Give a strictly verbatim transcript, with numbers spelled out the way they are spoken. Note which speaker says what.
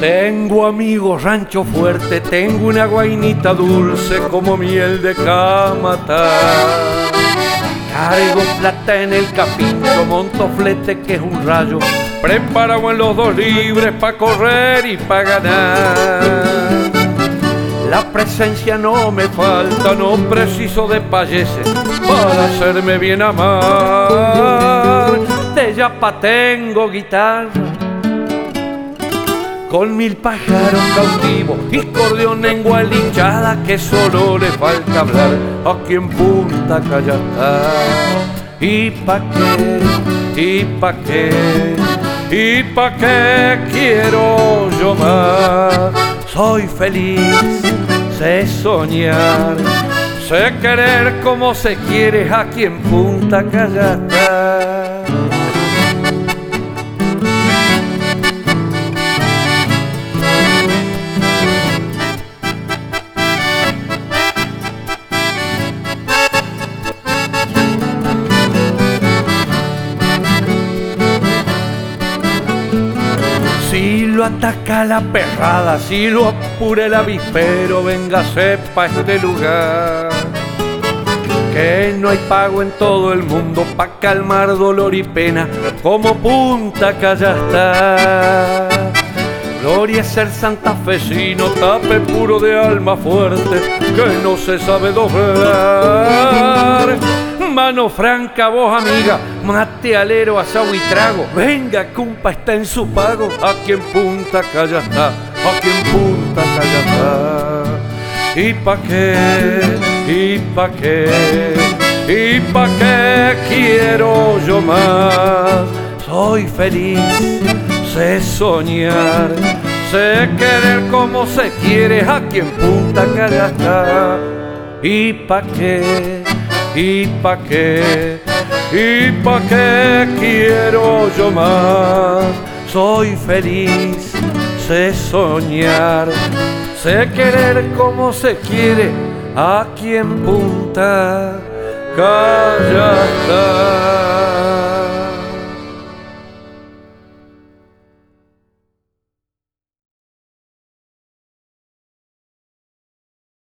Speaker 1: Tengo amigos rancho fuerte, tengo una guainita dulce como miel de Camatá. Cargo plata en el capincho, monto flete que es un rayo, preparado en los dos libres pa' correr y pa' ganar. La presencia no me falta, no preciso de payeses para hacerme bien amar. De yapa tengo guitarra con mil pájaros cautivos y cordeón en gualichada que solo le falta hablar aquí en Punta Callastá. ¿Y pa' qué? ¿Y pa' qué? ¿Y pa' qué quiero yo más? Soy feliz, sé soñar, sé querer como se quiere aquí en Punta Callastá. Si lo ataca la perrada, si lo apura el avispero, véngase pa' este lugar. Que no hay pago en todo el mundo pa' calmar dolor y pena como Punta Callastá. Gloria es ser santafesino, tape puro de alma fuerte que no se sabe doblar. Mano franca, voz amiga, mate alero, asado y trago. Venga, cumpa, está en su pago. Aquí en Punta Callastá, aquí en Punta Callastá. ¿Y pa' qué? ¿Y pa' qué? ¿Y pa' qué quiero yo más? Soy feliz, sé soñar, sé querer como se quiere aquí en Punta Callastá. ¿Y pa' qué? ¿Y pa' qué? ¿Y pa' qué quiero yo más? Soy feliz, sé soñar, sé querer como se quiere aquí en Punta Callastá.